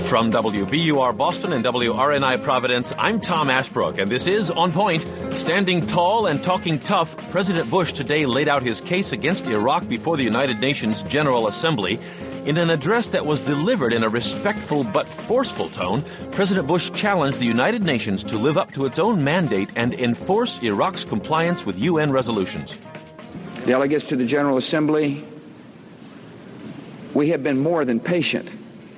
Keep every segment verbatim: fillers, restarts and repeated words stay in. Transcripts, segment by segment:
From W B U R Boston and W R N I Providence, I'm Tom Ashbrook, and this is On Point. Standing tall and talking tough, President Bush today laid out his case against Iraq before the United Nations General Assembly. In an address that was delivered in a respectful but forceful tone, President Bush challenged the United Nations to live up to its own mandate and enforce Iraq's compliance with U N resolutions. Delegates to the General Assembly, we have been more than patient.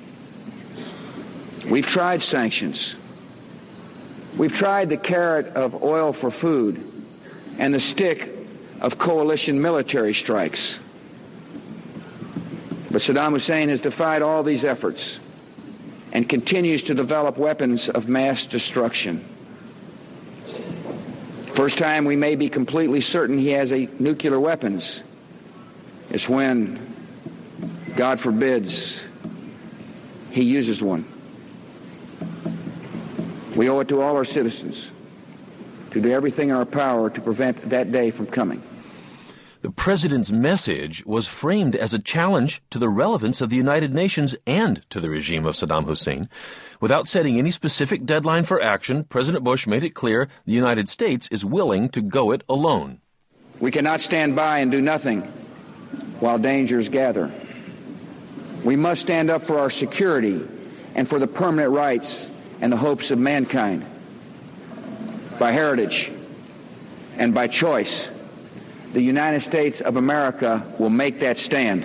We've tried sanctions. We've tried the carrot of oil for food and the stick of coalition military strikes. But Saddam Hussein has defied all these efforts and continues to develop weapons of mass destruction. First time we may be completely certain he has a nuclear weapons is when, God forbids, he uses one. We owe it to all our citizens to do everything in our power to prevent that day from coming. The president's message was framed as a challenge to the relevance of the United Nations and to the regime of Saddam Hussein. Without setting any specific deadline for action, President Bush made it clear the United States is willing to go it alone. We cannot stand by and do nothing while dangers gather. We must stand up for our security and for the permanent rights and the hopes of mankind. By heritage and by choice, the United States of America will make that stand.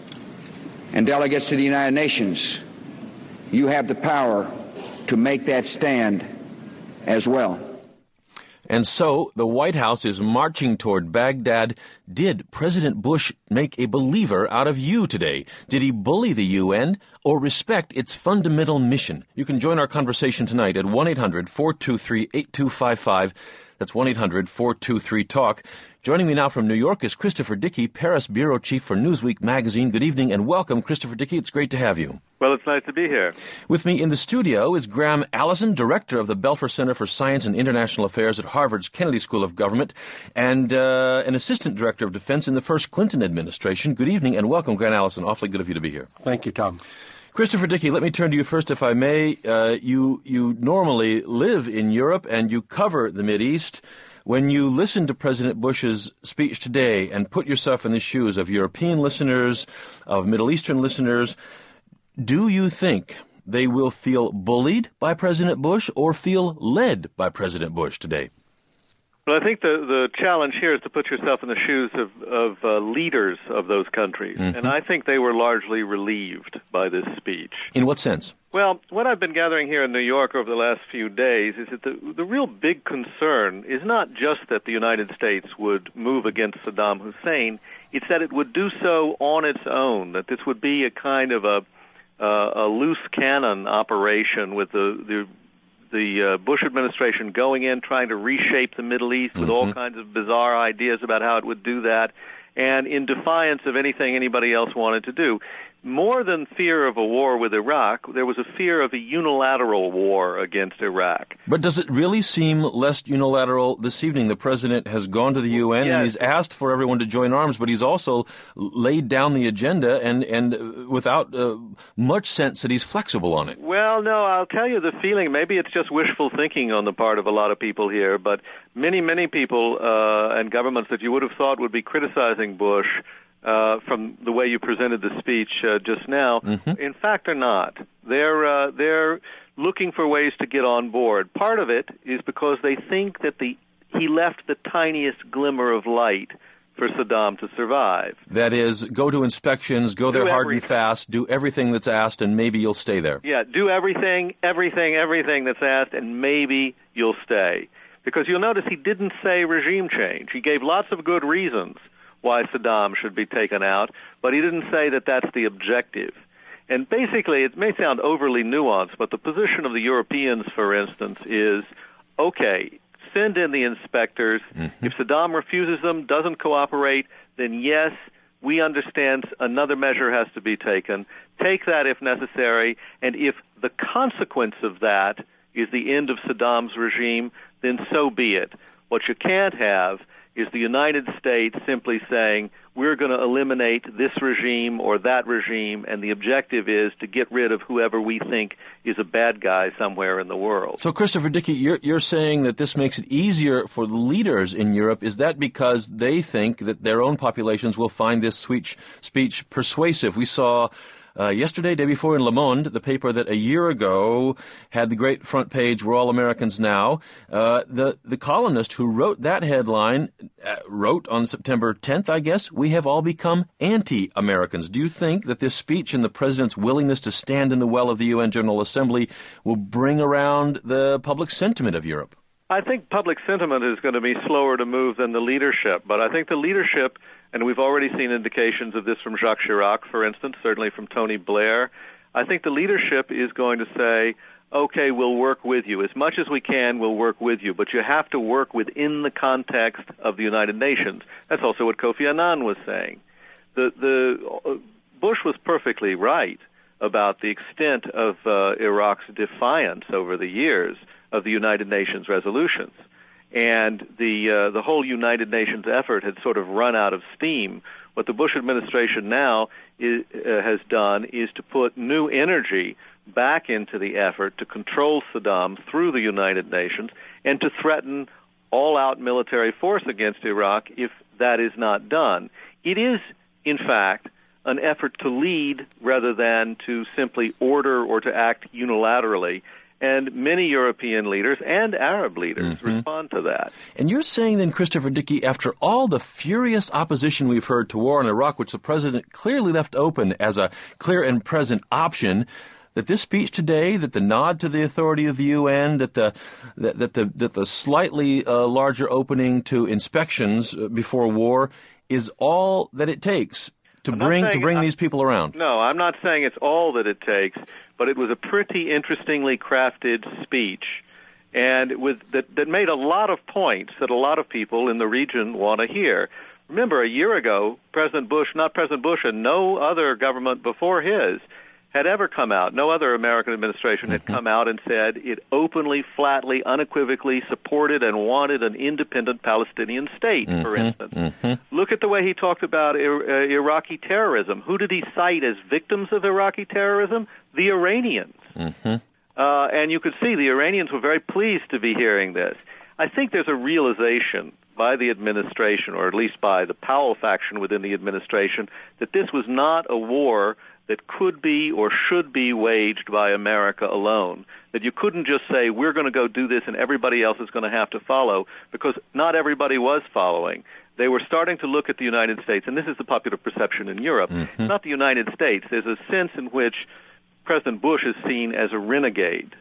And delegates to the United Nations, you have the power to make that stand as well. And so the White House is marching toward Baghdad. Did President Bush make a believer out of you today? Did he bully the U N or respect its fundamental mission? You can join our conversation tonight at one eight hundred four two three eight two five five. That's one eight hundred four two three talk. Joining me now from New York is Christopher Dickey, Paris Bureau Chief for Newsweek magazine. Good evening and welcome, Christopher Dickey. It's great to have you. Well, it's nice to be here. With me in the studio is Graham Allison, Director of the Belfer Center for Science and International Affairs at Harvard's Kennedy School of Government, and uh, an Assistant Director of Defense in the first Clinton administration. Good evening and welcome, Graham Allison. Awfully good of you to be here. Thank you, Tom. Christopher Dickey, let me turn to you first, if I may. Uh, you you normally live in Europe and you cover the Mideast. When you listen to President Bush's speech today and put yourself in the shoes of European listeners, of Middle Eastern listeners, do you think they will feel bullied by President Bush or feel led by President Bush today? Well, I think the, the challenge here is to put yourself in the shoes of, of uh, leaders of those countries. Mm-hmm. And I think they were largely relieved by this speech. In what sense? Well, what I've been gathering here in New York over the last few days is that the, the real big concern is not just that the United States would move against Saddam Hussein, it's that it would do so on its own, that this would be a kind of a, uh, a loose cannon operation with the, the the uh, Bush administration going in, trying to reshape the Middle East with mm-hmm. all kinds of bizarre ideas about how it would do that, and in defiance of anything anybody else wanted to do. More than fear of a war with Iraq, there was a fear of a unilateral war against Iraq. But does it really seem less unilateral? This evening the President has gone to the U N yes. and he's asked for everyone to join arms, but he's also laid down the agenda and, and without uh, much sense that he's flexible on it. Well, no, I'll tell you the feeling. Maybe it's just wishful thinking on the part of a lot of people here, but many, many people uh, and governments that you would have thought would be criticizing Bush Uh, from the way you presented the speech uh, just now, mm-hmm. in fact, are not. They're uh, they're looking for ways to get on board. Part of it is because they think that the he left the tiniest glimmer of light for Saddam to survive. That is, go to inspections, go there hard and fast, do everything that's asked, and maybe you'll stay there. Yeah, do everything, everything, everything that's asked, and maybe you'll stay. Because you'll notice he didn't say regime change. He gave lots of good reasons why Saddam should be taken out, but he didn't say that that's the objective. And basically, it may sound overly nuanced, but the position of the Europeans, for instance, is, okay, send in the inspectors. Mm-hmm. If Saddam refuses them, doesn't cooperate, then yes, we understand another measure has to be taken. Take that if necessary, and if the consequence of that is the end of Saddam's regime, then so be it. What you can't have is the United States simply saying, we're going to eliminate this regime or that regime, and the objective is to get rid of whoever we think is a bad guy somewhere in the world. So, Christopher Dickey, you're, you're saying that this makes it easier for the leaders in Europe. Is that because they think that their own populations will find this speech, speech persuasive? We saw Uh, yesterday, day before, in Le Monde, the paper that a year ago had the great front page, "We're All Americans Now," uh, the, the columnist who wrote that headline uh, wrote on September tenth, I guess, "We have all become anti-Americans." Do you think that this speech and the president's willingness to stand in the well of the U N General Assembly will bring around the public sentiment of Europe? I think public sentiment is going to be slower to move than the leadership, but I think the leadership, and we've already seen indications of this from Jacques Chirac, for instance, certainly from Tony Blair, I think the leadership is going to say, okay, we'll work with you. As much as we can, we'll work with you, but you have to work within the context of the United Nations. That's also what Kofi Annan was saying. The, the uh, Bush was perfectly right about the extent of uh, Iraq's defiance over the years of the United Nations resolutions. And the uh, the whole United Nations effort had sort of run out of steam. What the Bush administration now is, uh, has done is to put new energy back into the effort to control Saddam through the United Nations and to threaten all-out military force against Iraq if that is not done. It is, in fact, an effort to lead rather than to simply order or to act unilaterally. And many European leaders and Arab leaders mm-hmm. respond to that. And you're saying then, Christopher Dickey, after all the furious opposition we've heard to war in Iraq, which the president clearly left open as a clear and present option, that this speech today, that the nod to the authority of the U N, that the that, that the that the slightly uh, larger opening to inspections before war is all that it takes to I'm bring to bring I, these people around? No, I'm not saying it's all that it takes, but it was a pretty interestingly crafted speech, and it was, that, that made a lot of points that a lot of people in the region want to hear. Remember, a year ago, President Bush, not President Bush, and no other government before his had ever come out, no other American administration had come out and said it openly, flatly, unequivocally supported and wanted an independent Palestinian state, mm-hmm, for instance. Mm-hmm. Look at the way he talked about uh, Iraqi terrorism. Who did he cite as victims of Iraqi terrorism? The Iranians. Mm-hmm. Uh, and you could see the Iranians were very pleased to be hearing this. I think there's a realization by the administration, or at least by the Powell faction within the administration, that this was not a war that could be or should be waged by America alone, that you couldn't just say, we're going to go do this and everybody else is going to have to follow, because not everybody was following. They were starting to look at the United States, and this is the popular perception in Europe. Mm-hmm. It's not the United States. There's a sense in which President Bush is seen as a renegade.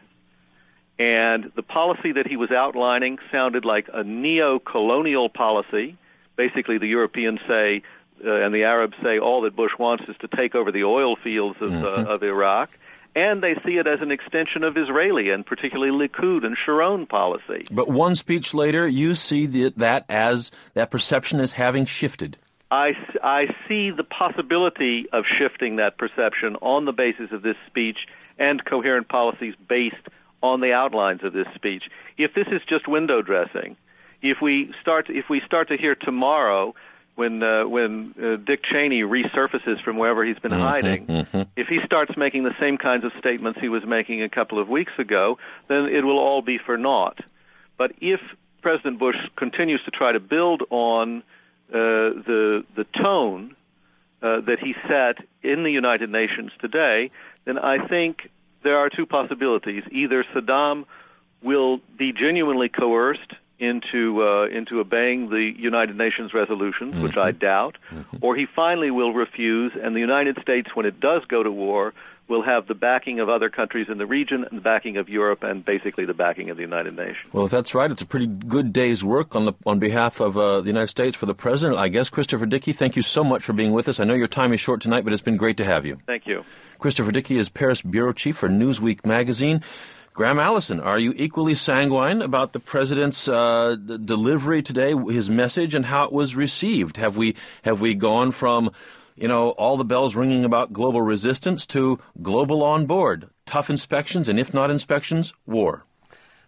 And the policy that he was outlining sounded like a neo-colonial policy. Basically, the Europeans say, Uh, and the Arabs say all that Bush wants is to take over the oil fields of, mm-hmm. uh, of Iraq, and they see it as an extension of Israeli and particularly Likud and Sharon policy. But one speech later, you see the, that as that perception as having shifted. I, I see the possibility of shifting that perception on the basis of this speech and coherent policies based on the outlines of this speech. If this is just window dressing, if we start if we start to hear tomorrow, when uh, when uh, Dick Cheney resurfaces from wherever he's been mm-hmm, hiding, mm-hmm. if he starts making the same kinds of statements he was making a couple of weeks ago, then it will all be for naught. But if President Bush continues to try to build on uh, the the tone uh, that he set in the United Nations today, then I think there are two possibilities. Either Saddam will be genuinely coerced into uh, into obeying the United Nations resolutions, mm-hmm. which I doubt, mm-hmm. or he finally will refuse, and the United States, when it does go to war, will have the backing of other countries in the region and the backing of Europe and basically the backing of the United Nations. Well, if that's right, it's a pretty good day's work on the on behalf of uh, the United States for the President. I guess, Christopher Dickey, thank you so much for being with us. I know your time is short tonight, but it's been great to have you. Thank you. Christopher Dickey is Paris Bureau Chief for Newsweek magazine. Graham Allison, are you equally sanguine about the President's uh, d- delivery today, his message, and how it was received? Have we have we gone from, you know, all the bells ringing about global resistance to global on board, tough inspections, and if not inspections, war?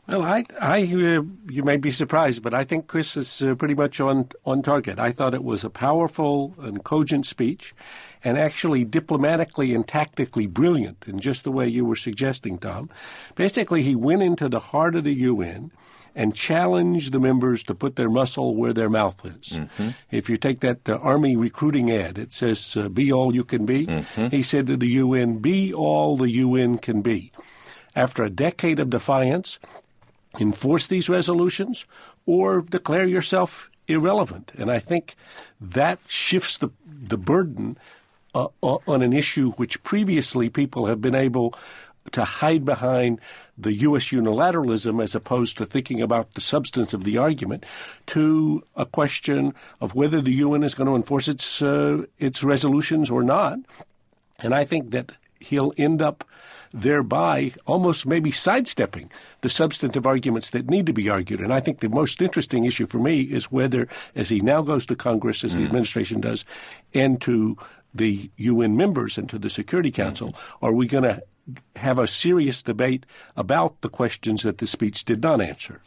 Well, I, I, uh, you may be surprised, but I think Chris is uh, pretty much on, on target. I thought it was a powerful and cogent speech, and actually diplomatically and tactically brilliant in just the way you were suggesting, Tom. Basically, he went into the heart of the U N and challenged the members to put their muscle where their mouth is. Mm-hmm. If you take that uh, Army recruiting ad, it says, uh, be all you can be. Mm-hmm. He said to the U N, be all the U N can be. After a decade of defiance, enforce these resolutions or declare yourself irrelevant. And I think that shifts the, the burden uh, on an issue which previously people have been able to hide behind the U S unilateralism as opposed to thinking about the substance of the argument, to a question of whether the U N is going to enforce its uh, its resolutions or not. And I think that he'll end up thereby almost maybe sidestepping the substantive arguments that need to be argued. And I think the most interesting issue for me is whether, as he now goes to Congress, as mm. the administration does, and to the U N members and to the Security Council, mm-hmm. are we going to have a serious debate about the questions that the speech did not answer?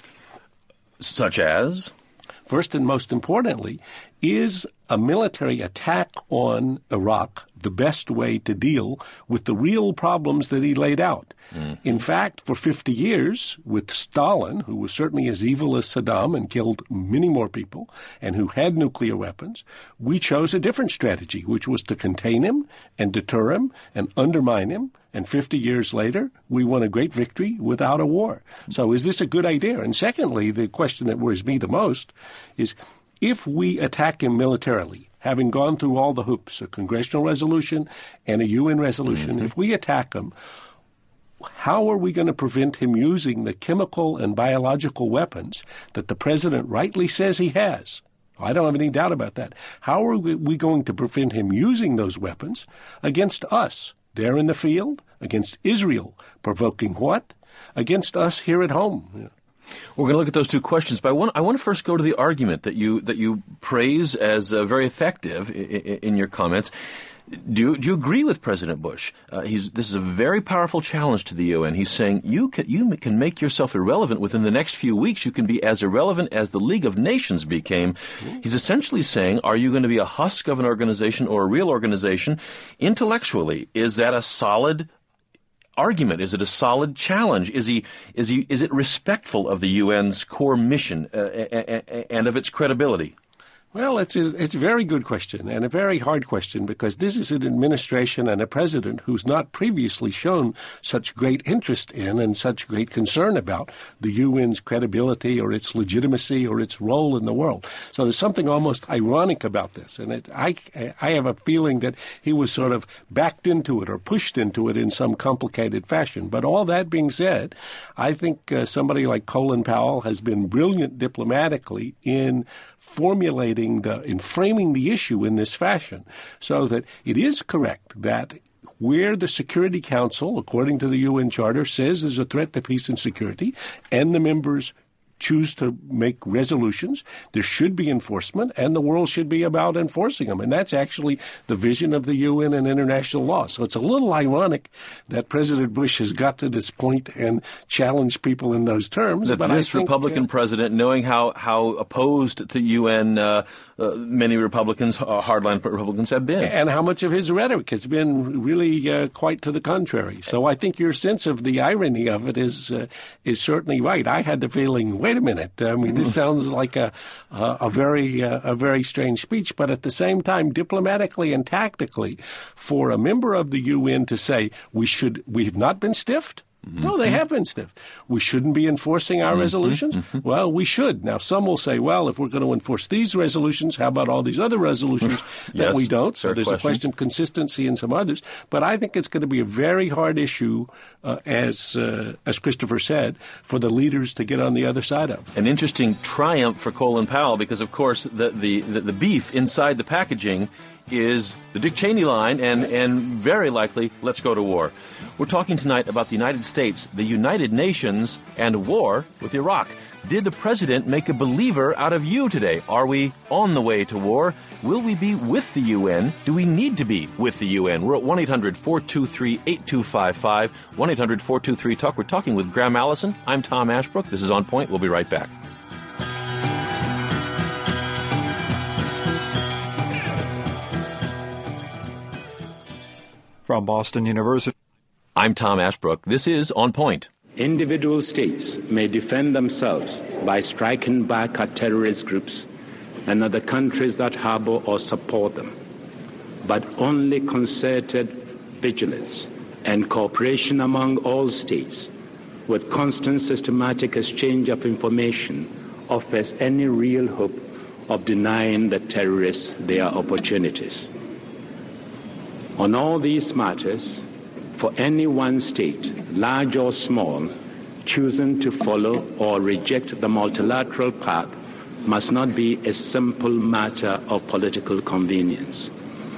Such as? First and most importantly, is a military attack on Iraq the best way to deal with the real problems that he laid out? Mm-hmm. In fact, for fifty years, with Stalin, who was certainly as evil as Saddam and killed many more people, and who had nuclear weapons, we chose a different strategy, which was to contain him and deter him and undermine him. And fifty years later, we won a great victory without a war. So is this a good idea? And secondly, the question that worries me the most is, if we attack him militarily, having gone through all the hoops, a congressional resolution and a U N resolution, mm-hmm. if we attack him, how are we going to prevent him using the chemical and biological weapons that the president rightly says he has? I don't have any doubt about that. How are we going to prevent him using those weapons against us there in the field, against Israel, provoking what? Against us here at home. We're going to look at those two questions, but I want, I want to first go to the argument that you that you praise as uh, very effective in, in your comments. Do you, do you agree with President Bush? Uh, he's, this is a very powerful challenge to the U N. He's saying you can, you can make yourself irrelevant within the next few weeks. You can be as irrelevant as the League of Nations became. Mm-hmm. He's essentially saying, are you going to be a husk of an organization or a real organization? Intellectually, is that a solid argument? Is it a solid challenge? Is he, is he, is it respectful of the U N's core mission uh, and of its credibility? Well, it's a, it's a very good question and a very hard question, because this is an administration and a president who's not previously shown such great interest in and such great concern about the U N's credibility or its legitimacy or its role in the world. So there's something almost ironic about this. And it, I, I have a feeling that he was sort of backed into it or pushed into it in some complicated fashion. But all that being said, I think uh, somebody like Colin Powell has been brilliant diplomatically in formulating the, in framing the issue in this fashion, so that it is correct that where the Security Council, according to the U N Charter, says there's a threat to peace and security, and the members choose to make resolutions, there should be enforcement, and the world should be about enforcing them. And that's actually the vision of the U N and international law. So it's a little ironic that President Bush has got to this point and challenged people in those terms. That but this I think, Republican uh, president, knowing how, how opposed to U N uh, uh, many Republicans, uh, hardline Republicans have been. And how much of his rhetoric has been really uh, quite to the contrary. So I think your sense of the irony of it is uh, is certainly right. I had the feeling, wait a minute, I mean, this sounds like a a, a very uh, a very strange speech, but at the same time, diplomatically and tactically, for a member of the U N to say we should we have not been stiffed. Mm-hmm. No, they have been stiffed. We shouldn't be enforcing our mm-hmm. resolutions? Mm-hmm. Well, we should. Now, some will say, well, if we're going to enforce these resolutions, how about all these other resolutions that yes, we don't? So there's question. a question of consistency in some others. But I think it's going to be a very hard issue, uh, as uh, as Christopher said, for the leaders to get on the other side of. An interesting triumph for Colin Powell, because, of course, the, the, the, the beef inside the packaging is the Dick Cheney line, and, and very likely, let's go to war. We're talking tonight about the United States, the United Nations, and war with Iraq. Did the president make a believer out of you today? Are we on the way to war? Will we be with the U N? Do we need to be with the U N? We're at one eight hundred four two three eight two five five, one eight hundred four two three talk. We're talking with Graham Allison. I'm Tom Ashbrook. This is On Point. We'll be right back. From Boston University, I'm Tom Ashbrook. This is On Point. Individual states may defend themselves by striking back at terrorist groups and other countries that harbor or support them, but only concerted vigilance and cooperation among all states with constant systematic exchange of information offers any real hope of denying the terrorists their opportunities. On all these matters, for any one state, large or small, choosing to follow or reject the multilateral path must not be a simple matter of political convenience.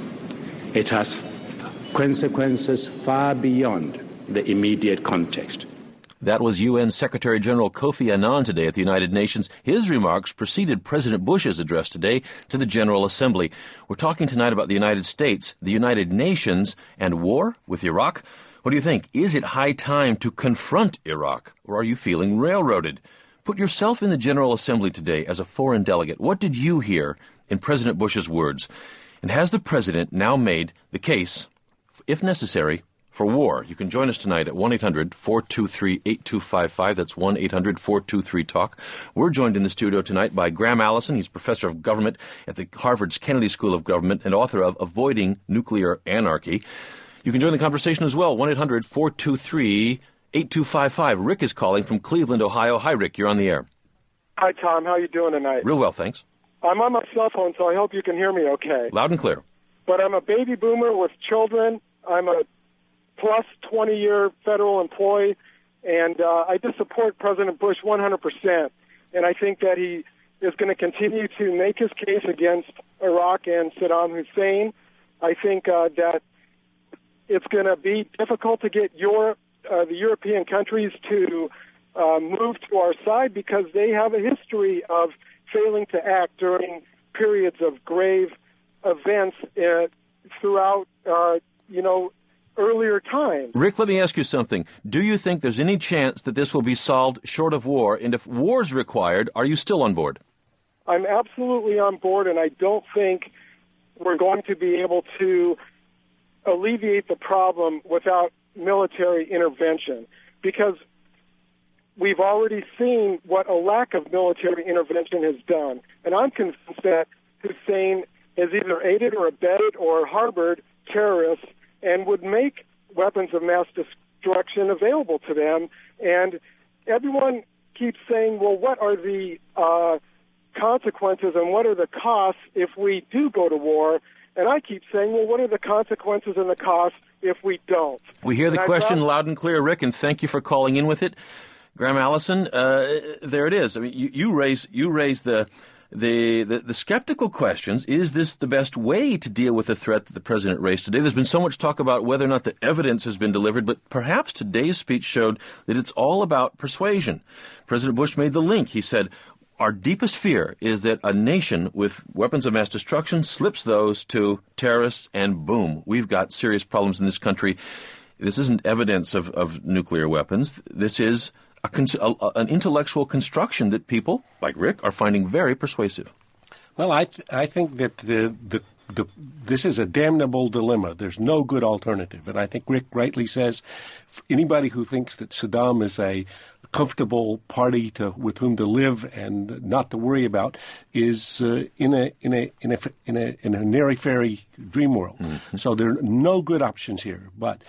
It has consequences far beyond the immediate context. That was U N Secretary General Kofi Annan today at the United Nations. His remarks preceded President Bush's address today to the General Assembly. We're talking tonight about the United States, the United Nations, and war with Iraq. What do you think? Is it high time to confront Iraq, or are you feeling railroaded? Put yourself in the General Assembly today as a foreign delegate. What did you hear in President Bush's words? And has the president now made the case, if necessary, for war? You can join us tonight at one eight hundred four two three eight two five five. That's one eight hundred four two three talk. We're joined in the studio tonight by Graham Allison. He's professor of government at the Harvard's Kennedy School of Government and author of Avoiding Nuclear Anarchy. You can join the conversation as well, one eight hundred four two three eight two five five. Rick is calling from Cleveland, Ohio. Hi, Rick. You're on the air. Hi, Tom. How are you doing tonight? Real well, thanks. I'm on my cell phone, so I hope you can hear me okay. Loud and clear. But I'm a baby boomer with children. I'm a plus twenty-year federal employee, and uh, I just support President Bush one hundred percent. And I think that he is going to continue to make his case against Iraq and Saddam Hussein. I think uh, that it's going to be difficult to get your uh, the European countries to uh, move to our side because they have a history of failing to act during periods of grave events uh, throughout, uh, you know, earlier times. Rick, let me ask you something. Do you think there's any chance that this will be solved short of war? And if war is required, are you still on board? I'm absolutely on board, and I don't think we're going to be able to alleviate the problem without military intervention, because we've already seen what a lack of military intervention has done. And I'm convinced that Hussein has either aided or abetted or harbored terrorists and would make weapons of mass destruction available to them. And everyone keeps saying, well, what are the uh, consequences and what are the costs if we do go to war? And I keep saying, well, what are the consequences and the costs if we don't? We hear the and question thought, loud and clear, Rick, and thank you for calling in with it. Graham Allison, uh, there it is. I mean, you, you raise you raise the, the the the skeptical questions. Is this the best way to deal with the threat that the president raised today? There's been so much talk about whether or not the evidence has been delivered, but perhaps today's speech showed that it's all about persuasion. President Bush made the link. He said, our deepest fear is that a nation with weapons of mass destruction slips those to terrorists, and boom, we've got serious problems in this country. This isn't evidence of, of nuclear weapons. This is a, a, an intellectual construction that people, like Rick, are finding very persuasive. Well, I th- I think that the, the the this is a damnable dilemma. There's no good alternative. And I think Rick rightly says anybody who thinks that Saddam is a comfortable party to with whom to live and not to worry about is uh, in a in a in a in a in a airy fairy dream world. Mm-hmm. So there are no good options here. But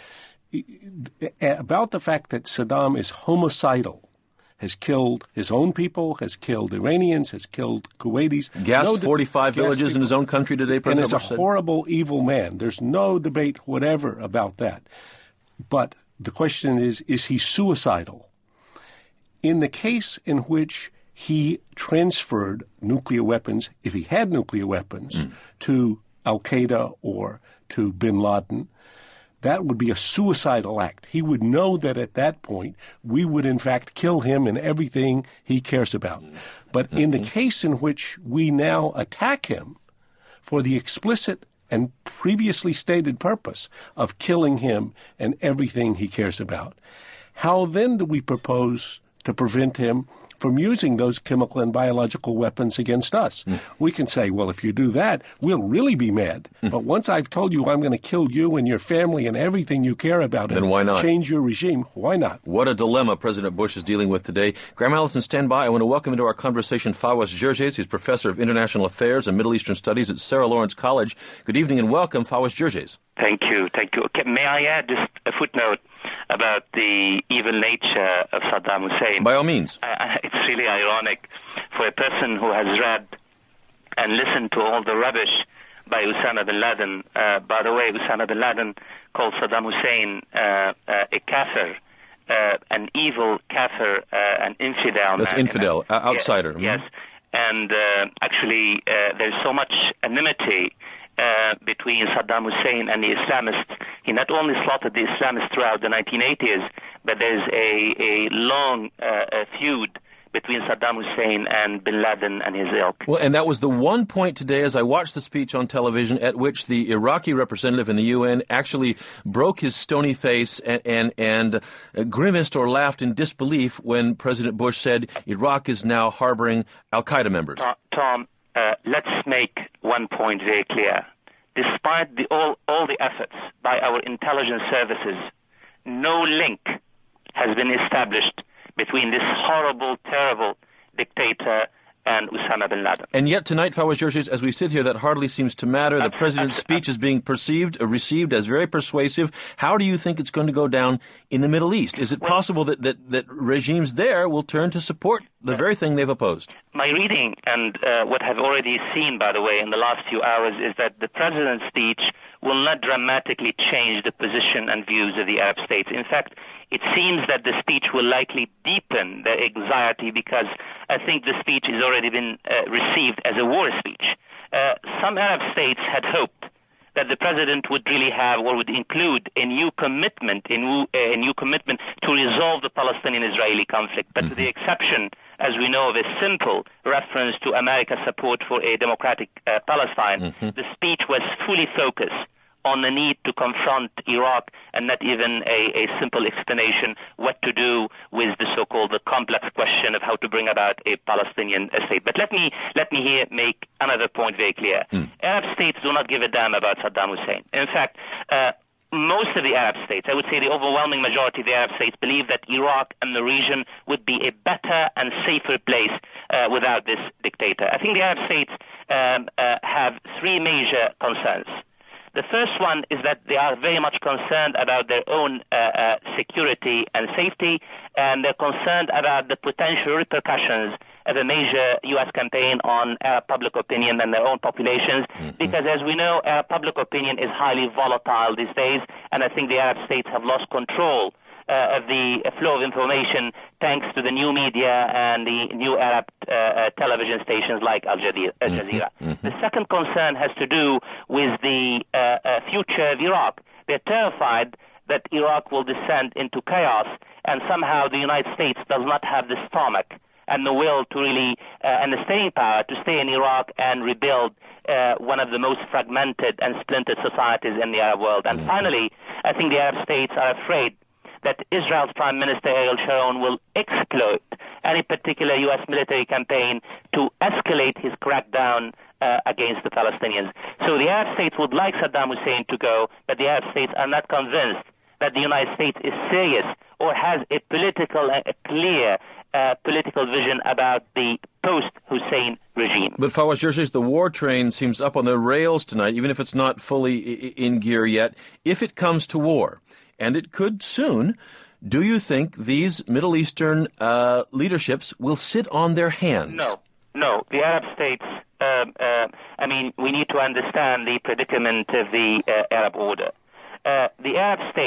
about the fact that Saddam is homicidal, has killed his own people, has killed Iranians, has killed Kuwaitis. Gassed no forty-five de- villages in his own country today, President Bush. And is a horrible, evil man. There's no debate whatever about that. But the question is, is he suicidal? In the case in which he transferred nuclear weapons, if he had nuclear weapons, mm. to al-Qaeda or to bin Laden, that would be a suicidal act. He would know that at that point we would in fact kill him and everything he cares about. But mm-hmm. in the case in which we now attack him for the explicit and previously stated purpose of killing him and everything he cares about, how then do we propose to prevent him from using those chemical and biological weapons against us? Mm. We can say, well, if you do that, we'll really be mad. Mm. But once I've told you I'm going to kill you and your family and everything you care about, then and why not? Change your regime, why not? What a dilemma President Bush is dealing with today. Graham Allison, stand by. I want to welcome into our conversation Fawaz Gerges. He's professor of international affairs and Middle Eastern studies at Sarah Lawrence College. Good evening and welcome, Fawaz Gerges. Thank you. Thank you. Okay, may I add just a footnote about the evil nature of Saddam Hussein? By all means. I, it's really ironic for a person who has read and listened to all the rubbish by Osama bin Laden. Uh, by the way, Osama bin Laden called Saddam Hussein uh, uh, a kafir, uh, an evil kafir, uh, an infidel. That's man, infidel, uh, outsider. Yes. yes. And uh, actually, uh, there's so much enmity Uh, between Saddam Hussein and the Islamists. He not only slaughtered the Islamists throughout the nineteen eighties, but there's a, a long uh, a feud between Saddam Hussein and bin Laden and his ilk. Well, and that was the one point today as I watched the speech on television at which the Iraqi representative in the U N actually broke his stony face and, and, and uh, grimaced or laughed in disbelief when President Bush said Iraq is now harboring al-Qaeda members. Uh, Tom, Uh, let's make one point very clear. Despite the, all, all the efforts by our intelligence services, no link has been established between this horrible, terrible dictator and Osama bin Laden. And yet tonight, Fawaz Gerges, as we sit here, that hardly seems to matter. The president's speech is being perceived, uh, received as very persuasive. How do you think it's going to go down in the Middle East? Is it well, possible that, that, that regimes there will turn to support the very thing they've opposed? My reading and uh, what I've already seen, by the way, in the last few hours is that the president's speech will not dramatically change the position and views of the Arab states. In fact, it seems that the speech will likely deepen their anxiety because I think the speech has already been uh, received as a war speech. Uh, some Arab states had hoped that the president would really have or would include a new commitment, a new, a new commitment to resolve the Palestinian-Israeli conflict. But mm-hmm. to the exception, as we know, of a simple reference to America's support for a democratic uh, Palestine, mm-hmm. the speech was fully focused on the need to confront Iraq and not even a, a simple explanation what to do with the so-called the complex question of how to bring about a Palestinian state. But let me let me here make another point very clear. Mm. Arab states do not give a damn about Saddam Hussein. In fact, uh, most of the Arab states, I would say the overwhelming majority of the Arab states, believe that Iraq and the region would be a better and safer place uh, without this dictator. I think the Arab states um, uh, have three major concerns. The first one is that they are very much concerned about their own uh, uh, security and safety, and they're concerned about the potential repercussions of a major U S campaign on Arab public opinion and their own populations, mm-hmm. because as we know, Arab public opinion is highly volatile these days, and I think the Arab states have lost control Uh, of the flow of information thanks to the new media and the new Arab uh, uh, television stations like Al Jazeera. Mm-hmm, mm-hmm. The second concern has to do with the uh, uh, future of Iraq. They're terrified that Iraq will descend into chaos and somehow the United States does not have the stomach and the will to really, uh, and the staying power to stay in Iraq and rebuild uh, one of the most fragmented and splintered societies in the Arab world. And mm-hmm. finally, I think the Arab states are afraid that Israel's Prime Minister Ariel Sharon will exploit any particular U S military campaign to escalate his crackdown uh, against the Palestinians. So the Arab states would like Saddam Hussein to go, but the Arab states are not convinced that the United States is serious or has a political, a clear uh, political vision about the post-Hussein regime. But Fawaz Gerges, the war train seems up on the rails tonight, even if it's not fully in gear yet. If it comes to war, and it could soon, do you think these Middle Eastern uh, leaderships will sit on their hands? No, no. The Arab states, uh, uh, I mean, we need to understand the predicament of the uh, Arab order. Uh, the Arab states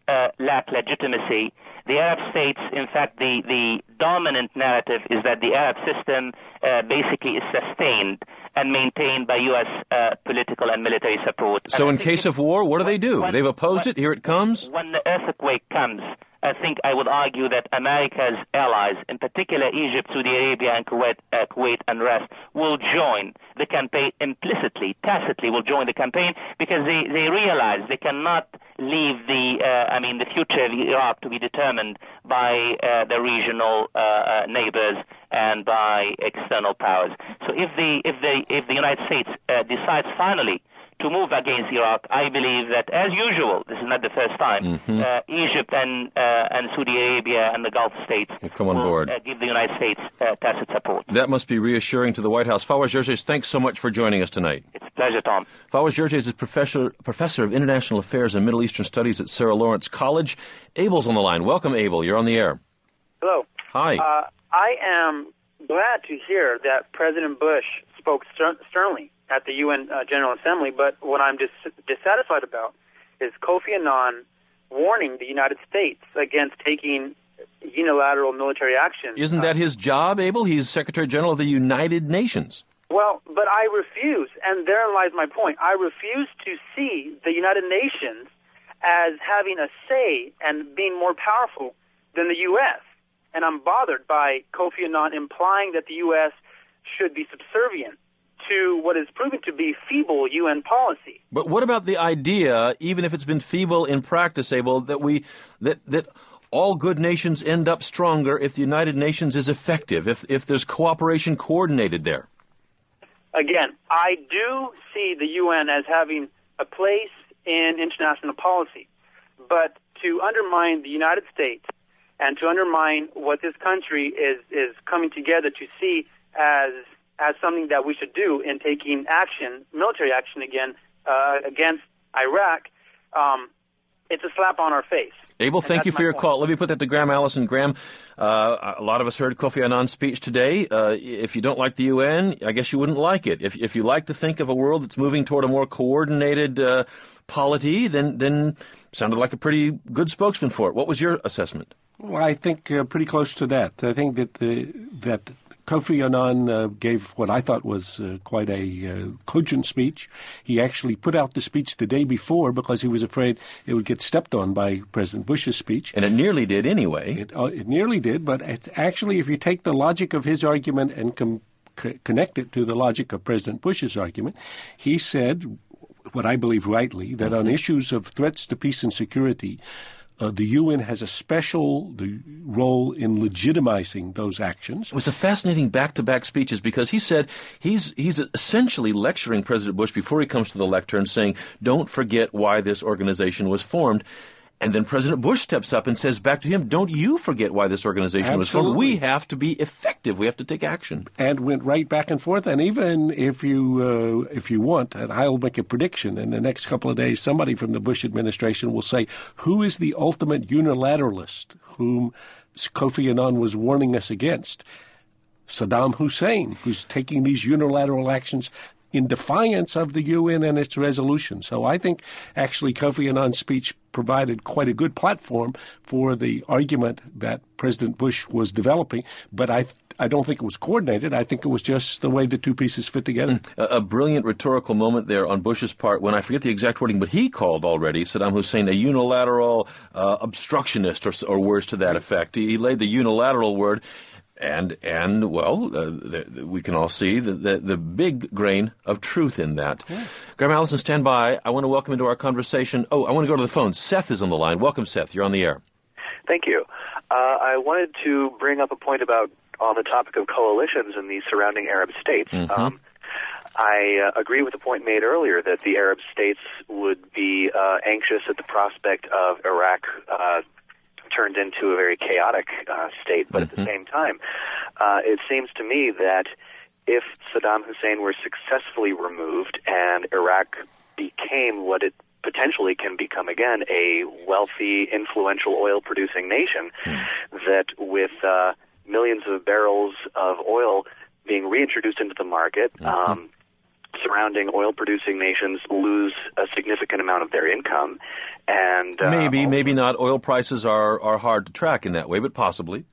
uh, lack legitimacy. The Arab states, in fact, the, the dominant narrative is that the Arab system uh, basically is sustained and maintained by U S uh, political and military support. So and in case of war, what do they do? When, They've opposed when, it. Here it comes. When the earthquake comes, I think I would argue that America's allies, in particular Egypt, Saudi Arabia, and Kuwait, uh, Kuwait and rest, will join the campaign implicitly, tacitly will join the campaign because they, they realize they cannot leave the, uh, I mean, the future of Iraq to be determined by uh, the regional uh, uh, neighbors and by external powers. So if the if the if the United States uh, decides finally to move against Iraq, I believe that, as usual, this is not the first time, mm-hmm. uh, Egypt and uh, and Saudi Arabia and the Gulf states will come on will, board. Uh, give the United States uh, tacit support. That must be reassuring to the White House. Fawaz Gerges, thanks so much for joining us tonight. It's a pleasure, Tom. Fawaz Gerges is professor, professor of International Affairs and Middle Eastern Studies at Sarah Lawrence College. Abel's on the line. Welcome, Abel. You're on the air. Hello. Hi. Uh, I am glad to hear that President Bush spoke stern- sternly at the U N uh, General Assembly, but what I'm dis- dissatisfied about is Kofi Annan warning the United States against taking unilateral military action. Isn't that his job, Abel? He's Secretary General of the United Nations. Well, but I refuse, and therein lies my point. I refuse to see the United Nations as having a say and being more powerful than the U S, and I'm bothered by Kofi Annan implying that the U S should be subservient to what is proven to be feeble U N policy. But what about the idea, even if it's been feeble in practice, Abel, that we that that all good nations end up stronger if the United Nations is effective, if if there's cooperation coordinated there? Again, I do see the U N as having a place in international policy, but to undermine the United States and to undermine what this country is is coming together to see as as something that we should do in taking action, military action again, uh, against Iraq, um, it's a slap on our face. Abel, And thank you for your point. call. Let me put that to Graham Allison. Graham, uh, a lot of us heard Kofi Annan's speech today. Uh, if you don't like the U N, I guess you wouldn't like it. If, if you like to think of a world that's moving toward a more coordinated uh, polity, then then sounded like a pretty good spokesman for it. What was your assessment? Well, I think uh, pretty close to that. I think that the, that Kofi Annan uh, gave what I thought was uh, quite a uh, cogent speech. He actually put out the speech the day before because he was afraid it would get stepped on by President Bush's speech. And it nearly did anyway. It, uh, it nearly did, but it's actually, if you take the logic of his argument and com- c- connect it to the logic of President Bush's argument, he said, what I believe rightly, that on issues of threats to peace and security, Uh, the U N has a special the, role in legitimizing those actions. It was a fascinating back-to-back speeches because he said he's he's essentially lecturing President Bush before he comes to the lectern, saying, don't forget why this organization was formed. And then President Bush steps up and says back to him, don't you forget why this organization Absolutely. was formed. We have to be effective. We have to take action. And went right back and forth. And even if you uh, if you want, and I'll make a prediction, in the next couple of days, somebody from the Bush administration will say, who is the ultimate unilateralist whom Kofi Annan was warning us against? Saddam Hussein, who's taking these unilateral actions in defiance of the U N and its resolution. So I think actually Kofi Annan's speech provided quite a good platform for the argument that President Bush was developing, but I I don't think it was coordinated. I think it was just the way the two pieces fit together. A, a brilliant rhetorical moment there on Bush's part when I forget the exact wording, but he called already Saddam Hussein a unilateral uh, obstructionist or, or words to that effect. He, he laid the unilateral word. And, and well, uh, the, the, we can all see the, the, the big grain of truth in that. Yeah. Graham Allison, stand by. I want to welcome into our conversation. Oh, I want to go to the phone. Seth is on the line. Welcome, Seth. You're on the air. Thank you. Uh, I wanted to bring up a point about on the topic of coalitions in the surrounding Arab states. Mm-hmm. Um, I uh, agree with the point made earlier that the Arab states would be uh, anxious at the prospect of Iraq uh turned into a very chaotic uh, state, but mm-hmm. at the same time, uh, it seems to me that if Saddam Hussein were successfully removed and Iraq became what it potentially can become again, a wealthy, influential oil-producing nation, mm. that with uh, millions of barrels of oil being reintroduced into the market, mm-hmm. um, surrounding oil-producing nations lose a significant amount of their income. And uh, maybe, also, maybe not. Oil prices are, are hard to track in that way, but possibly.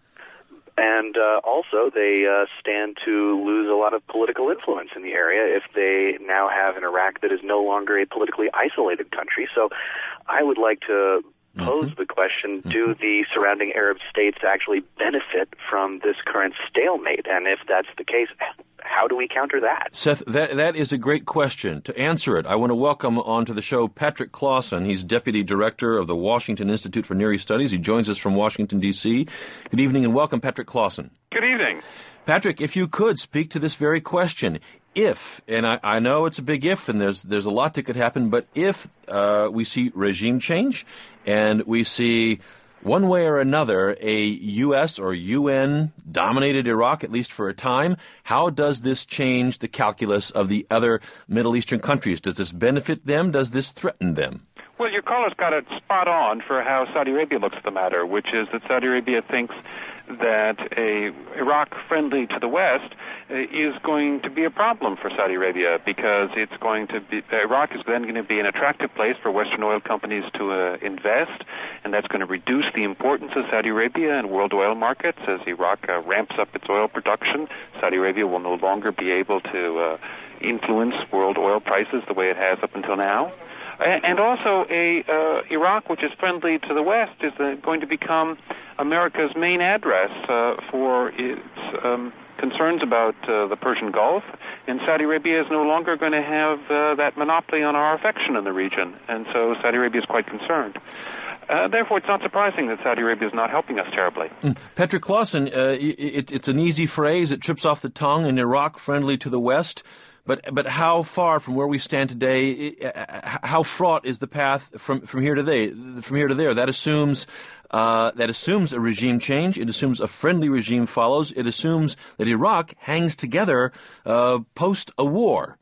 And uh, also, they uh, stand to lose a lot of political influence in the area if they now have an Iraq that is no longer a politically isolated country. So I would like to pose mm-hmm. the question, mm-hmm. do the surrounding Arab states actually benefit from this current stalemate? And if that's the case, how do we counter that? Seth, that that is a great question. To answer it, I want to welcome onto the show Patrick Clausen. He's Deputy Director of the Washington Institute for Near East Studies. He joins us from Washington, D C Good evening and welcome, Patrick Clausen. Good evening. Patrick, if you could speak to this very question. If, and I, I know it's a big if, and there's there's a lot that could happen, but if uh, we see regime change and we see one way or another a U S or U N-dominated Iraq, at least for a time, how does this change the calculus of the other Middle Eastern countries? Does this benefit them? Does this threaten them? Well, your caller's got it spot on for how Saudi Arabia looks at the matter, which is that Saudi Arabia thinks that a Iraq friendly to the West uh, is going to be a problem for Saudi Arabia because it's going to be uh, Iraq is then going to be an attractive place for Western oil companies to uh, invest, and that's going to reduce the importance of Saudi Arabia in world oil markets as Iraq uh, ramps up its oil production. Saudi Arabia will no longer be able to uh, influence world oil prices the way it has up until now. And also, a uh, Iraq, which is friendly to the West, is uh, going to become America's main address uh, for its um, concerns about uh, the Persian Gulf. And Saudi Arabia is no longer going to have uh, that monopoly on our affection in the region. And so Saudi Arabia is quite concerned. Uh, therefore, it's not surprising that Saudi Arabia is not helping us terribly. Mm. Patrick Clausen, uh, it, it's an easy phrase. It trips off the tongue. In Iraq, friendly to the West. But but how far from where we stand today? How fraught is the path from, from here to there? From here to there, that assumes uh, that assumes a regime change. It assumes a friendly regime follows. It assumes that Iraq hangs together uh, post a war.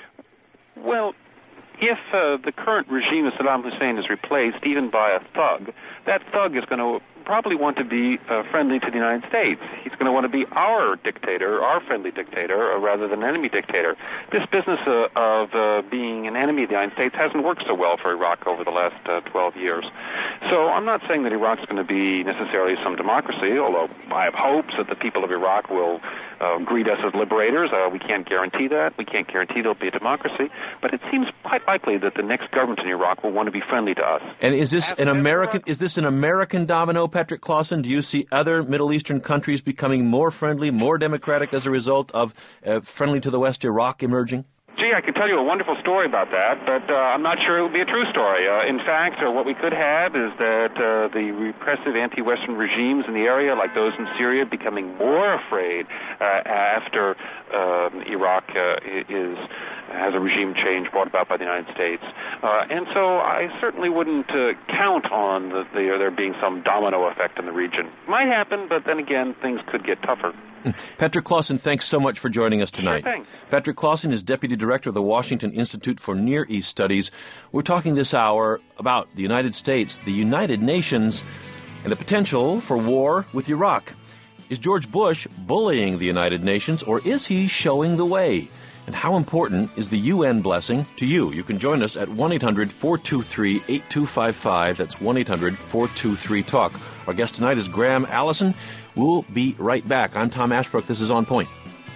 Well, if uh, the current regime of Saddam Hussein is replaced even by a thug, that thug is going to probably want to be uh, friendly to the United States. He's going to want to be our dictator, our friendly dictator, uh, rather than enemy dictator. This business uh, of uh, being an enemy of the United States hasn't worked so well for Iraq over the last uh, twelve years. So I'm not saying that Iraq's going to be necessarily some democracy, although I have hopes that the people of Iraq will uh, greet us as liberators. Uh, we can't guarantee that. We can't guarantee there'll be a democracy. But it seems quite likely that the next government in Iraq will want to be friendly to us. And is this an American? Is this an American domino, Patrick Clausen? Do you see other Middle Eastern countries becoming more friendly, more democratic as a result of uh, friendly to the West Iraq emerging? Gee, I could tell you a wonderful story about that, but uh, I'm not sure it would be a true story. Uh, in fact, uh, what we could have is that uh, the repressive anti-Western regimes in the area, like those in Syria, becoming more afraid uh, after uh, Iraq uh, is has a regime change brought about by the United States. Uh, and so I certainly wouldn't uh, count on the, the, there being some domino effect in the region. Might happen, but then again, things could get tougher. Patrick Clausen, thanks so much for joining us tonight. Sure thing. Patrick Clausen is Deputy Director of the Washington Institute for Near East Studies. We're talking this hour about the United States, the United Nations, and the potential for war with Iraq. Is George Bush bullying the United Nations, or is he showing the way? And how important is the U N blessing to you? You can join us at one eight hundred four two three eight two five five. That's one eight hundred four two three talk. Our guest tonight is Graham Allison. We'll be right back. I'm Tom Ashbrook. This is On Point.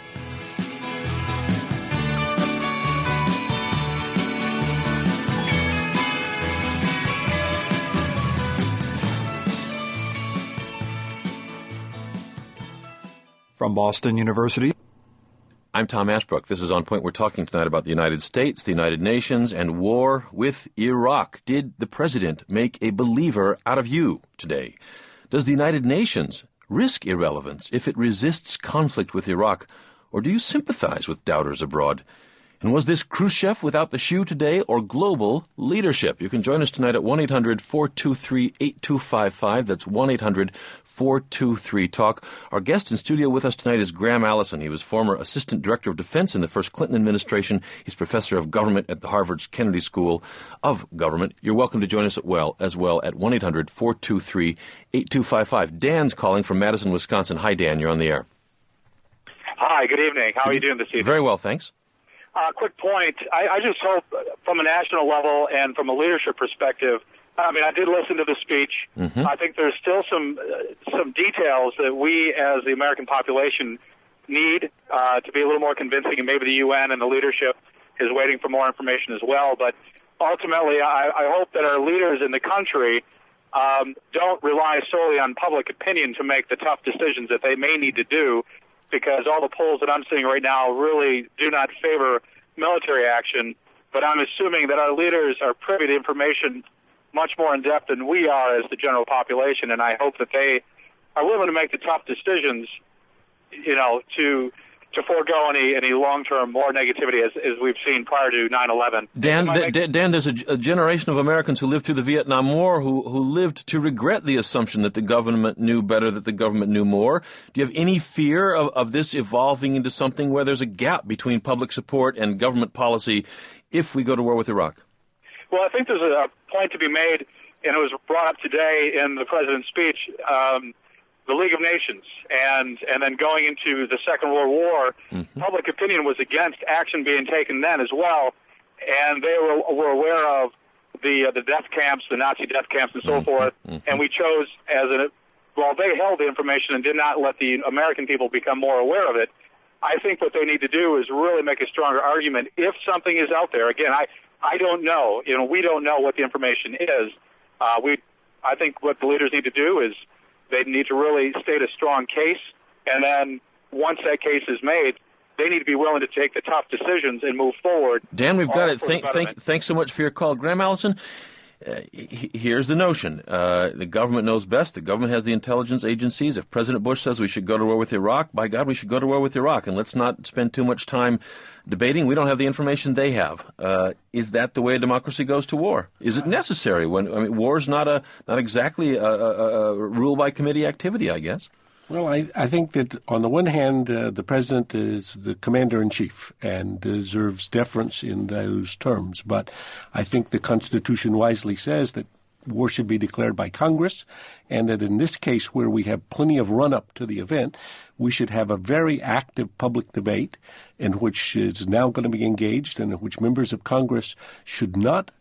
From Boston University, I'm Tom Ashbrook. This is On Point. We're talking tonight about the United States, the United Nations, and war with Iraq. Did the president make a believer out of you today? Does the United Nations risk irrelevance if it resists conflict with Iraq, or do you sympathize with doubters abroad? And was this Khrushchev without the shoe today, or global leadership? You can join us tonight at one eight hundred four two three eight two five five. That's one eight hundred four two three talk. Our guest in studio with us tonight is Graham Allison. He was former Assistant Director of Defense in the first Clinton administration. He's Professor of Government at the Harvard's Kennedy School of Government. You're welcome to join us at well, as well at one eight hundred four two three eight two five five. Dan's calling from Madison, Wisconsin. Hi, Dan. You're on the air. Hi. Good evening. How are you doing this evening? Very well, thanks. uh, quick point. I, I just hope from a national level and from a leadership perspective, I mean, I did listen to the speech. Mm-hmm. I think there's still some uh, some details that we as the American population need uh, to be a little more convincing, and maybe the U N and the leadership is waiting for more information as well. But ultimately, I, I hope that our leaders in the country um, don't rely solely on public opinion to make the tough decisions that they may need to do, because all the polls that I'm seeing right now really do not favor military action. But I'm assuming that our leaders are privy to information much more in depth than we are as the general population, and I hope that they are willing to make the tough decisions, you know, to to forego any, any long-term more negativity as, as we've seen prior to nine eleven. Dan, th- Dan, there's a, a generation of Americans who lived through the Vietnam War who, who lived to regret the assumption that the government knew better, that the government knew more. Do you have any fear of, of this evolving into something where there's a gap between public support and government policy if we go to war with Iraq? Well, I think there's a point to be made, and it was brought up today in the president's speech, um, the League of Nations, and and then going into the Second World War, mm-hmm. public opinion was against action being taken then as well, and they were, were aware of the uh, the death camps, the Nazi death camps, and so mm-hmm. forth, mm-hmm. and we chose as a, while they held the information and did not let the American people become more aware of it, I think what they need to do is really make a stronger argument. If something is out there, again, I, I don't know, you know, we don't know what the information is. Uh, we, I think what the leaders need to do is they need to really state a strong case, and then once that case is made, they need to be willing to take the tough decisions and move forward. Dan, we've got it. Thank, thank, thanks so much for your call. Graham Allison, uh, here's the notion. Uh, the government knows best. The government has the intelligence agencies. If President Bush says we should go to war with Iraq, by God, we should go to war with Iraq. And let's not spend too much time debating. We don't have the information they have. Uh, is that the way a democracy goes to war? Is it necessary? When I mean, war is not a not exactly a, a, a rule by committee activity, I guess. Well, I, I think that on the one hand, uh, the president is the commander-in-chief and deserves deference in those terms. But I think the Constitution wisely says that war should be declared by Congress, and that in this case, where we have plenty of run-up to the event, we should have a very active public debate in which is now going to be engaged and in which members of Congress should not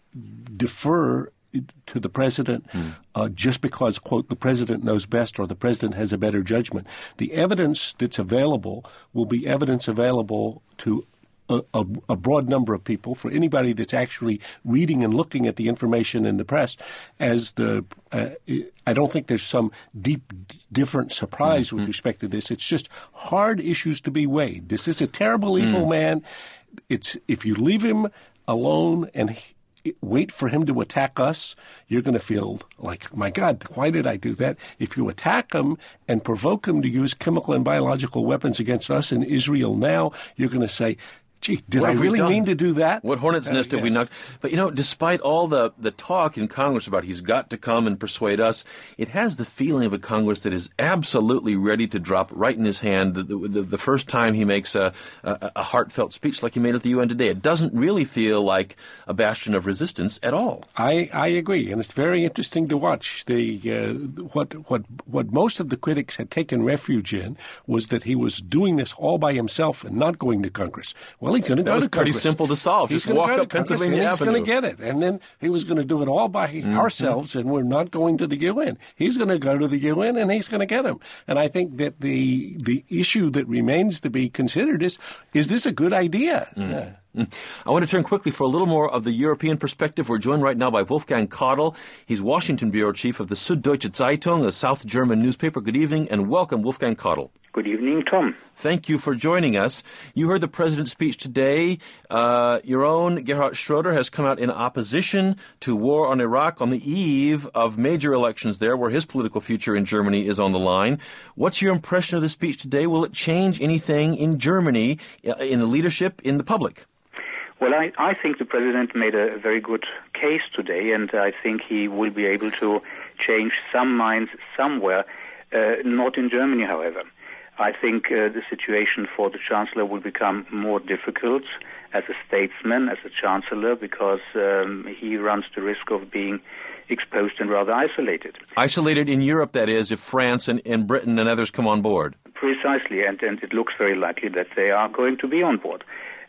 defer to the president mm. uh, just because, quote, the president knows best or the president has a better judgment. The evidence that's available will be evidence available to a, a, a broad number of people, for anybody that's actually reading and looking at the information in the press. As the, uh, I don't think there's some deep, different surprise mm-hmm. with respect to this. It's just hard issues to be weighed. This is a terrible, evil mm. man. It's if you leave him alone and he, wait for him to attack us, you're going to feel like, my God, why did I do that? If you attack him and provoke him to use chemical and biological weapons against us in Israel now, you're going to say, gee, did I really mean to do that? What hornet's uh, nest have yes. we knocked? But, you know, despite all the, the talk in Congress about he's got to come and persuade us, it has the feeling of a Congress that is absolutely ready to drop right in his hand the, the, the first time he makes a, a, a heartfelt speech like he made at the U N today. It doesn't really feel like a bastion of resistance at all. I, I agree, and it's very interesting to watch. The uh, what what what most of the critics had taken refuge in was that he was doing this all by himself and not going to Congress. Well, he's going to go to Congress. Pretty simple to solve. He's Just walk up Pennsylvania Avenue. He's going to get it. And then he was going to do it all by mm-hmm. ourselves, and we're not going to the U N. He's going to go to the U N, and he's going to get him. And I think that the the issue that remains to be considered is, is this a good idea? Mm. Yeah. I want to turn quickly for a little more of the European perspective. We're joined right now by Wolfgang Kottl. He's Washington bureau chief of the Süddeutsche Zeitung, a South German newspaper. Good evening, and welcome, Wolfgang Kottl. Good evening, Tom. Thank you for joining us. You heard the president's speech today. Uh, your own Gerhard Schroeder has come out in opposition to war on Iraq on the eve of major elections there, where his political future in Germany is on the line. What's your impression of the speech today? Will it change anything in Germany, in the leadership, in the public? Well, I, I think the president made a very good case today, and I think he will be able to change some minds somewhere, uh, not in Germany, however. I think uh, the situation for the chancellor will become more difficult as a statesman, as a chancellor, because um, he runs the risk of being exposed and rather isolated. Isolated in Europe, that is, if France and, and Britain and others come on board. Precisely, and, and it looks very likely that they are going to be on board.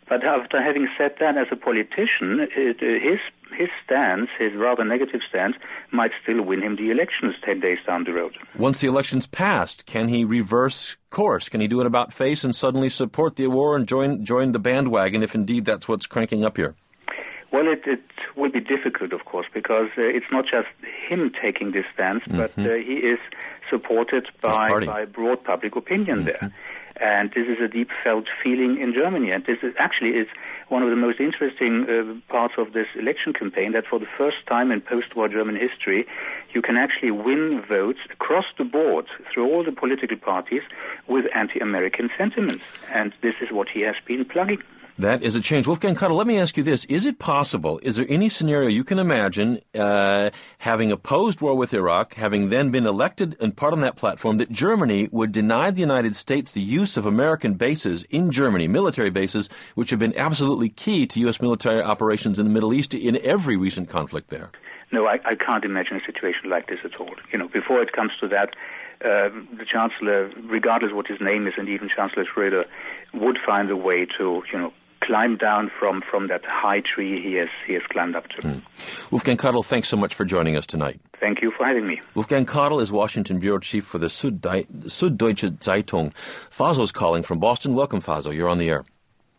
But after having said that, as a politician, it, uh, his his stance, his rather negative stance, might still win him the elections ten days down the road. Once the election's passed, can he reverse course? Can he do an about-face and suddenly support the war and join join the bandwagon if indeed that's what's cranking up here? Well, it, it will be difficult, of course, because uh, it's not just him taking this stance, mm-hmm. but uh, he is supported by, by broad public opinion mm-hmm. there. And this is a deep felt feeling in Germany. And this is actually is one of the most interesting uh, parts of this election campaign, that for the first time in post-war German history, you can actually win votes across the board through all the political parties with anti-American sentiments. And this is what he has been plugging. That is a change. Wolfgang Kuttel, let me ask you this. Is it possible, is there any scenario you can imagine, uh, having opposed war with Iraq, having then been elected and part on that platform, that Germany would deny the United States the use of American bases in Germany, military bases, which have been absolutely key to U S military operations in the Middle East in every recent conflict there? No, I, I can't imagine a situation like this at all. You know, before it comes to that, uh, the Chancellor, regardless what his name is, and even Chancellor Schröder, would find a way to, you know, climb down from, from that high tree he has he has climbed up to. Mm. Wolfgang Kuttel, thanks so much for joining us tonight. Thank you for having me. Wolfgang Kuttel is Washington bureau chief for the Süddeutsche Zeitung. Fazo's calling from Boston. Welcome, Fazo. You're on the air.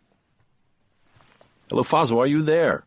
Hello, Fazo. Are you there?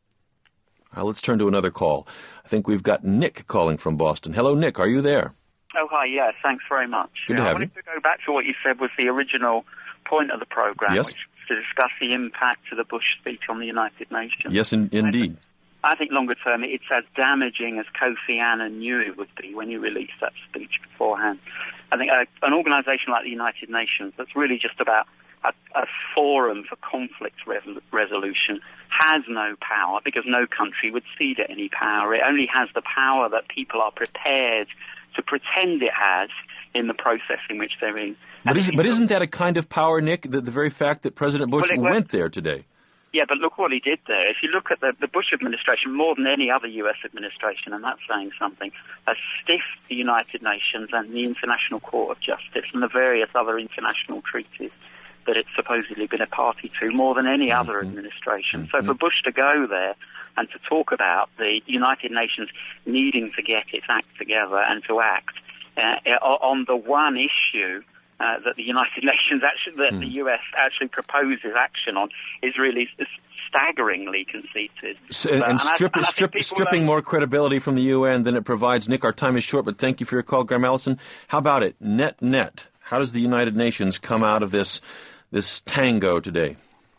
Uh, let's turn to another call. I think we've got Nick calling from Boston. Hello, Nick. Are you there? Oh, hi. Yes. Thanks very much. Good to yeah, have I wanted you. to go back to what you said was the original point of the program, yes. which to discuss the impact of the Bush speech on the United Nations. Yes, in, indeed. I think longer term it's as damaging as Kofi Annan knew it would be when he released that speech beforehand. I think uh, an organisation like the United Nations that's really just about a, a forum for conflict re- resolution has no power because no country would cede it any power. It only has the power that people are prepared to pretend it has in the process in which they're in. But, is, but isn't that a kind of power, Nick, the, the very fact that President Bush well, went, went there today? Yeah, but look what he did there. If you look at the, the Bush administration, more than any other U S administration, and that's saying something, has stiffed the United Nations and the International Court of Justice and the various other international treaties that it's supposedly been a party to, more than any mm-hmm. other administration. Mm-hmm. So for Bush to go there and to talk about the United Nations needing to get its act together and to act uh, on the one issue Uh, that the United Nations actually, that mm. the U S actually proposes action on, is really staggeringly conceited. So, and and strip, I, and strip, stripping more credibility from the U N than it provides. Nick, our time is short, but thank you for your call, Graham Allison. How about it? Net, net. How does the United Nations come out of this this tango today?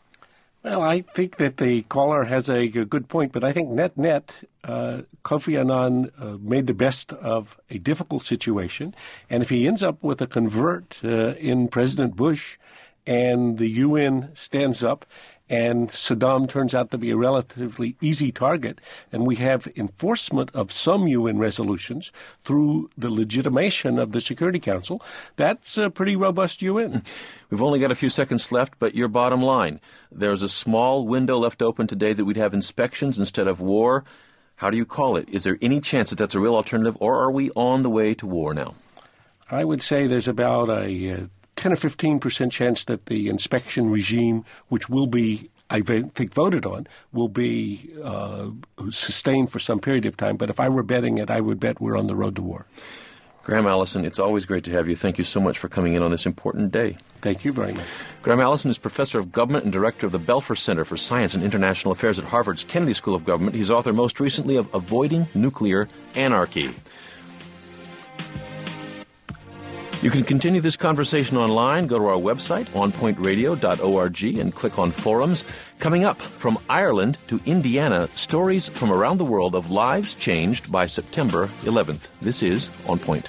Well, I think that the caller has a, a good point, but I think net-net, uh, Kofi Annan uh, made the best of a difficult situation. And if he ends up with a convert uh, in President Bush and the U N stands up and Saddam turns out to be a relatively easy target, and we have enforcement of some U N resolutions through the legitimation of the Security Council, that's a pretty robust U N. We've only got a few seconds left, but your bottom line, there's a small window left open today that we'd have inspections instead of war. How do you call it? Is there any chance that that's a real alternative, or are we on the way to war now? I would say there's about a uh, ten or fifteen percent chance that the inspection regime, which will be, I think, voted on, will be uh, sustained for some period of time. But if I were betting it, I would bet we're on the road to war. Graham Allison, it's always great to have you. Thank you so much for coming in on this important day. Thank you very much. Graham Allison is Professor of Government and Director of the Belfer Center for Science and International Affairs at Harvard's Kennedy School of Government. He's author most recently of Avoiding Nuclear Anarchy. You can continue this conversation online. Go to our website, on point radio dot org, and click on Forums. Coming up, from Ireland to Indiana, stories from around the world of lives changed by September eleventh. This is On Point.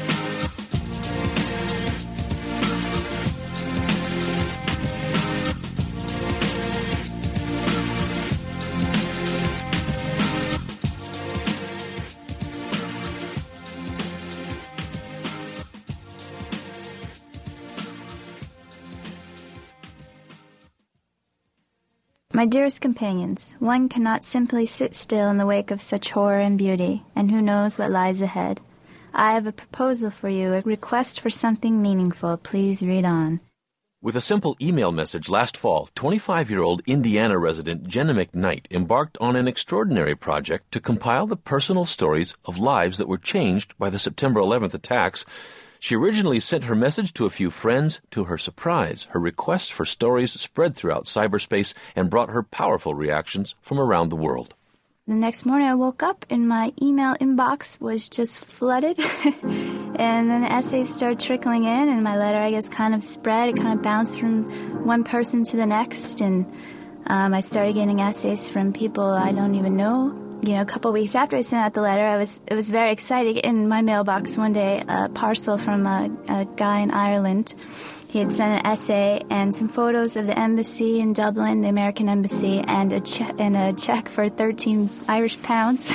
My dearest companions, one cannot simply sit still in the wake of such horror and beauty, and who knows what lies ahead. I have a proposal for you, a request for something meaningful. Please read on. With a simple email message last fall, twenty-five-year-old Indiana resident Jenna McKnight embarked on an extraordinary project to compile the personal stories of lives that were changed by the September eleventh attacks. She originally sent her message to a few friends. To her surprise, her requests for stories spread throughout cyberspace and brought her powerful reactions from around the world. The next morning I woke up and my email inbox was just flooded. And then the essays started trickling in and my letter, I guess, kind of spread. It kind of bounced from one person to the next. And um, I started getting essays from people I don't even know. You know, a couple of weeks after I sent out the letter, I was it was very exciting. In my mailbox one day, a parcel from a, a guy in Ireland. He had sent an essay and some photos of the embassy in Dublin, the American embassy, and a, che- and a check for thirteen Irish pounds.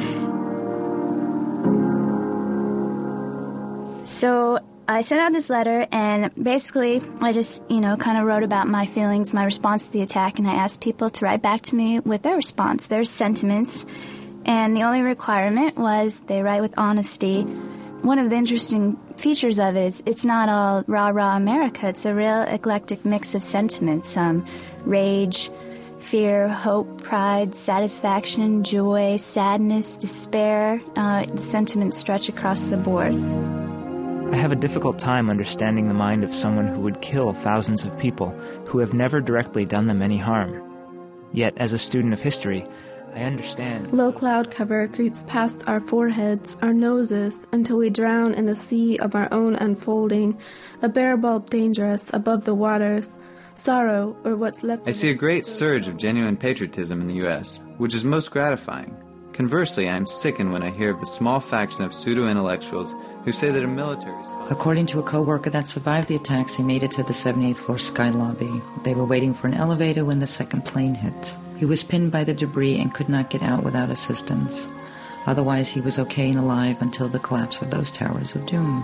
So I sent out this letter, and basically I just, you know, kind of wrote about my feelings, my response to the attack, and I asked people to write back to me with their response, their sentiments. And the only requirement was they write with honesty. One of the interesting features of it is it's not all rah-rah America. It's a real eclectic mix of sentiments, um, rage, fear, hope, pride, satisfaction, joy, sadness, despair. Uh, the sentiments stretch across the board. I have a difficult time understanding the mind of someone who would kill thousands of people who have never directly done them any harm. Yet, as a student of history, I understand. Low cloud cover creeps past our foreheads, our noses, until we drown in the sea of our own unfolding, a bare bulb dangerous above the waters, sorrow, or what's left. I see a great surge of genuine patriotism in the U S, which is most gratifying. Conversely, I am sickened when I hear of the small faction of pseudo-intellectuals who say that a military... According to a co-worker that survived the attacks, he made it to the seventy-eighth floor sky lobby. They were waiting for an elevator when the second plane hit. He was pinned by the debris and could not get out without assistance. Otherwise, he was okay and alive until the collapse of those towers of doom.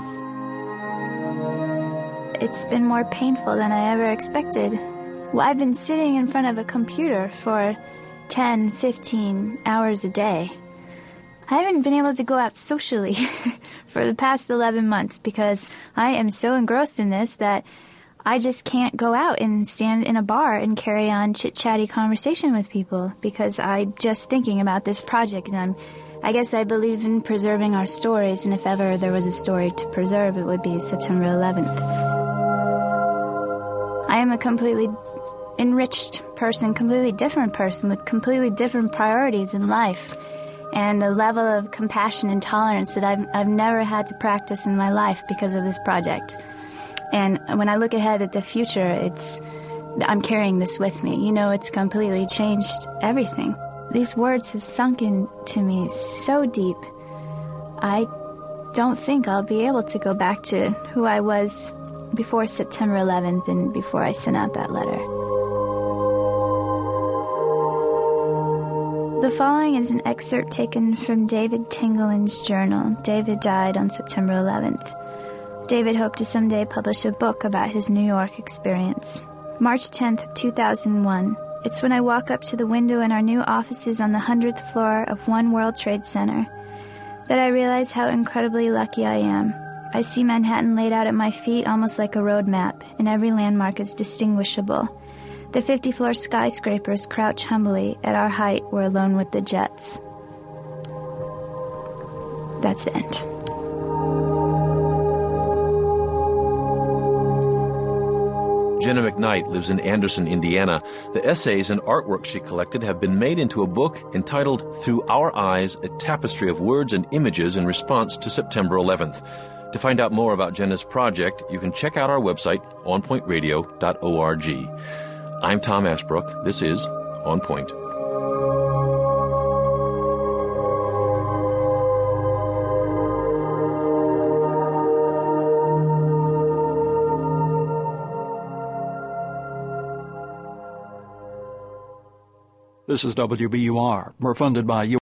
It's been more painful than I ever expected. Well, I've been sitting in front of a computer for ten, fifteen hours a day. I haven't been able to go out socially for the past eleven months because I am so engrossed in this that I just can't go out and stand in a bar and carry on chit-chatty conversation with people because I'm just thinking about this project, and I'm, I guess I believe in preserving our stories, and if ever there was a story to preserve, it would be September eleventh. I am a completely enriched person, completely different person with completely different priorities in life and a level of compassion and tolerance that I've, I've never had to practice in my life because of this project. And when I look ahead at the future, it's I'm carrying this with me. You know, it's completely changed everything. These words have sunk into me so deep. I don't think I'll be able to go back to who I was before September eleventh and before I sent out that letter. The following is an excerpt taken from David Tingelin's journal. David died on September eleventh. David hoped to someday publish a book about his New York experience. March tenth, two thousand one. It's when I walk up to the window in our new offices on the hundredth floor of One World Trade Center that I realize how incredibly lucky I am. I see Manhattan laid out at my feet almost like a road map, and every landmark is distinguishable. The fifty-floor skyscrapers crouch humbly. At our height, we're alone with the jets. That's the end. Jenna McKnight lives in Anderson, Indiana. The essays and artwork she collected have been made into a book entitled Through Our Eyes, a tapestry of words and images in response to September eleventh. To find out more about Jenna's project, you can check out our website, on point radio dot org. I'm Tom Ashbrook. This is On Point. This is W B U R. We're funded by U